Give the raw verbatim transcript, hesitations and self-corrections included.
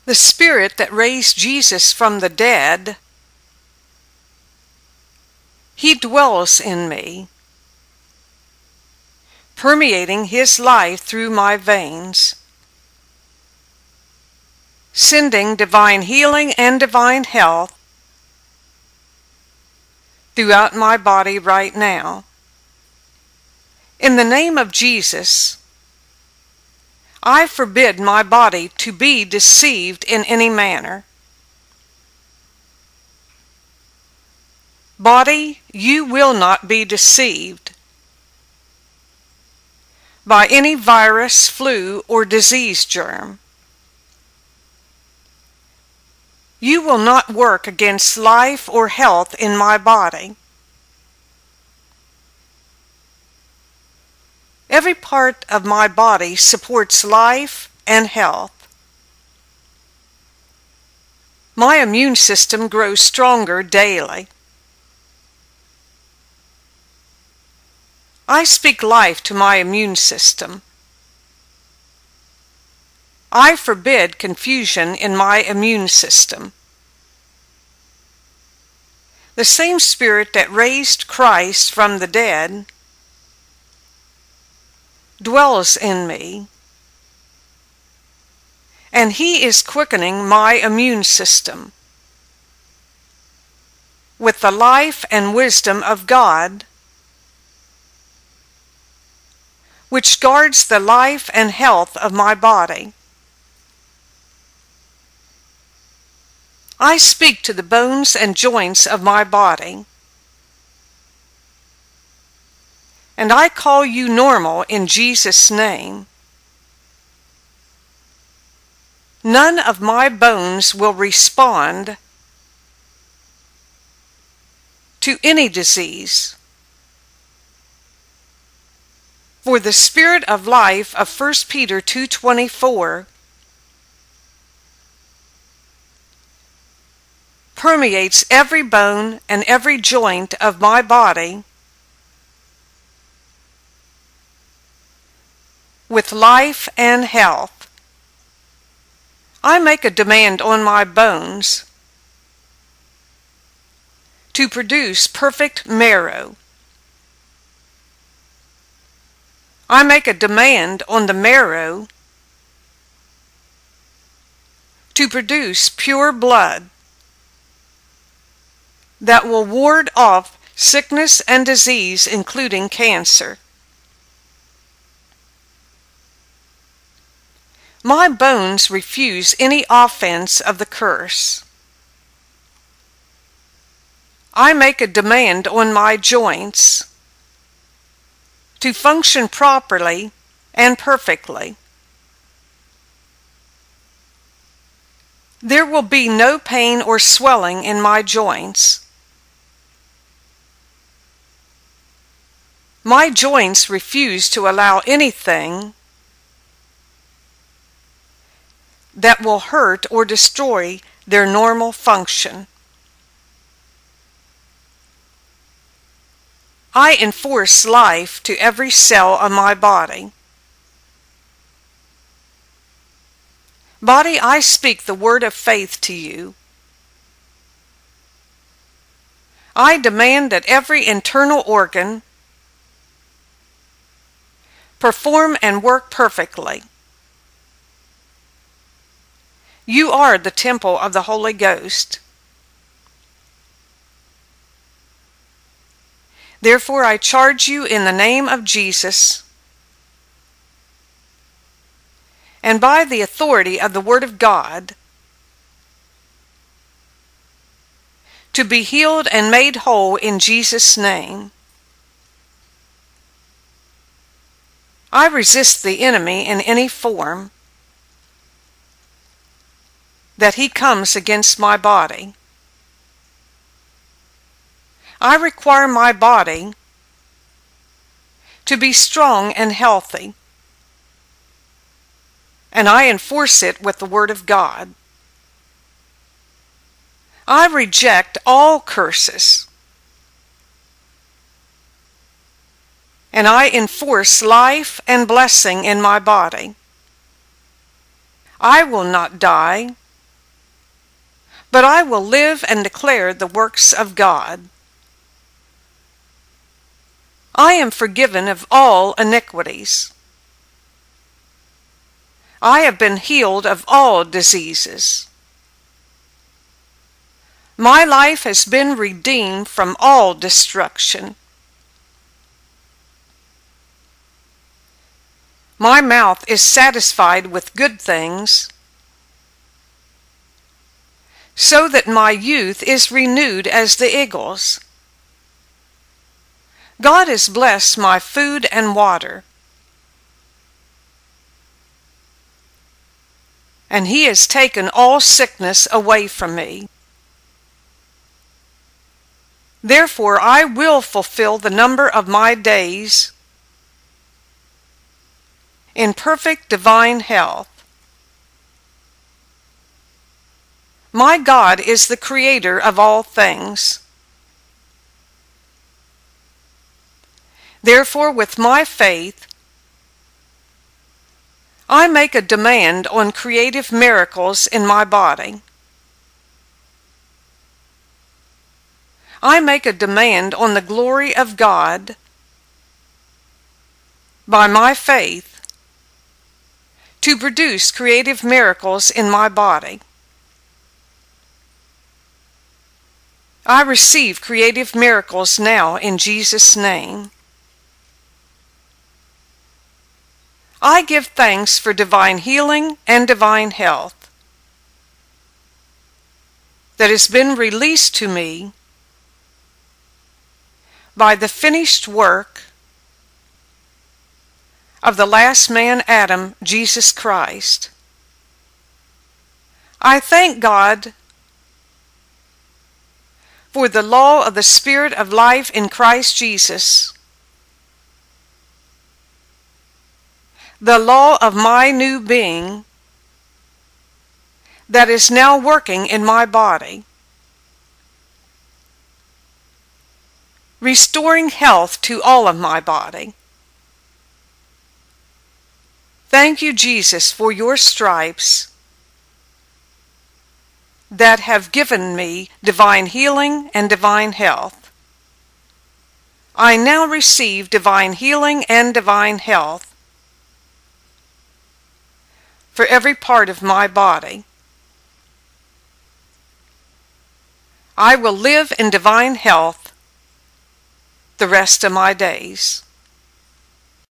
The Spirit that raised Jesus from the dead, He dwells in me, permeating His life through my veins, sending divine healing and divine health throughout my body right now. In the name of Jesus, I forbid my body to be deceived in any manner. Body, you will not be deceived by any virus, flu, or disease germ. You will not work against life or health in my body. Every part of my body supports life and health. My immune system grows stronger daily. I speak life to my immune system. I forbid confusion in my immune system. The same Spirit that raised Christ from the dead dwells in me, and He is quickening my immune system with the life and wisdom of God, which guards the life and health of my body. I speak to the bones and joints of my body, and I call you normal in Jesus' name. None of my bones will respond to any disease. For the Spirit of life of First Peter two twenty-four permeates every bone and every joint of my body with life and health. I make a demand on my bones to produce perfect marrow. I make a demand on the marrow to produce pure blood that will ward off sickness and disease, including cancer. My bones refuse any offense of the curse. I make a demand on my joints to function properly and perfectly. There will be no pain or swelling in my joints. My joints refuse to allow anything that will hurt or destroy their normal function. I enforce life to every cell of my body. Body, I speak the word of faith to you. I demand that every internal organ perform and work perfectly. You are the temple of the Holy Ghost. Therefore, I charge you in the name of Jesus and by the authority of the Word of God to be healed and made whole in Jesus' name. I resist the enemy in any form that he comes against my body. I require my body to be strong and healthy, and I enforce it with the Word of God. I reject all curses, and I enforce life and blessing in my body. I will not die, but I will live and declare the works of God. I am forgiven of all iniquities. I have been healed of all diseases. My life has been redeemed from all destruction. My mouth is satisfied with good things, so that my youth is renewed as the eagles. God has blessed my food and water, and He has taken all sickness away from me. Therefore I will fulfill the number of my days in perfect divine health. My God is the creator of all things. Therefore, with my faith, I make a demand on creative miracles in my body. I make a demand on the glory of God by my faith to produce creative miracles in my body. I receive creative miracles now in Jesus' name. I give thanks for divine healing and divine health that has been released to me by the finished work of the last man Adam, Jesus Christ. I thank God for the law of the Spirit of life in Christ Jesus, the law of my new being that is now working in my body, restoring health to all of my body. Thank you, Jesus, for your stripes that have given me divine healing and divine health. I now receive divine healing and divine health for every part of my body. I will live in divine health the rest of my days.